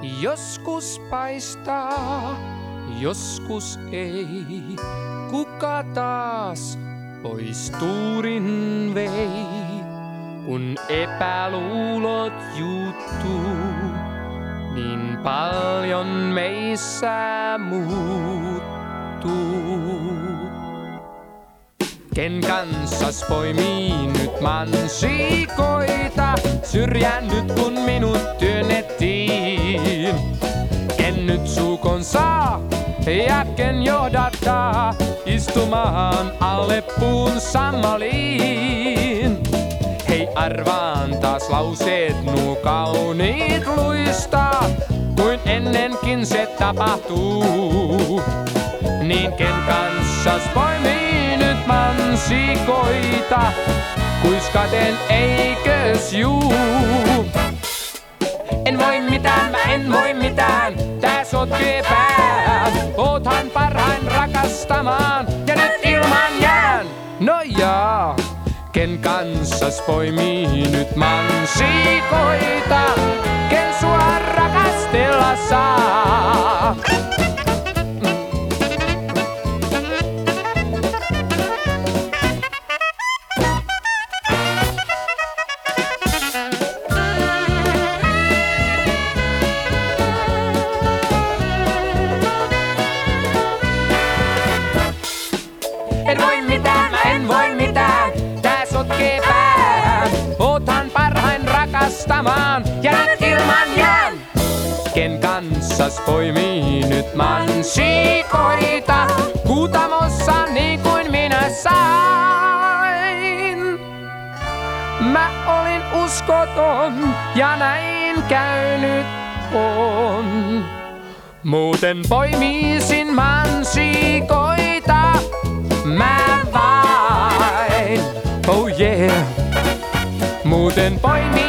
Joskus paistaa, joskus ei. Kuka taas pois tuurin vei? Kun epäluulot juuttuu, niin paljon meissä muuttuu. Ken kanssas poimii nyt mansikoita, syrjännyt kun minut työnnettiin. Ken nyt suukon saa ja ken johdattaa istumaan alle puun sammaliin. Hei, arvaan taas lauseet nuo kauniit luistaa, kuin ennenkin se tapahtuu. Niin ken kanssas poimii nyt mansikoita, kuiskaten eikös juu? En voi mitään, mä en voi mitään, tää sotkee pään. Oothan parhain rakastamaan ja nyt ilman jään. No jaa, ken kanssas poimii nyt mansikoita, ken sua rakastella saa? En voi mitään, mä en voi mitään, tää sotkee pään. Oothan parhain rakastamaan ja nyt ilman jään. Ken kanssas poimii nyt mansikoita, Kuutamossa niin kuin minä sain. Mä olin uskoton ja näin käynyt on. Muuten poimisin mansikoita mä vain, oh yeah. Muuten poimi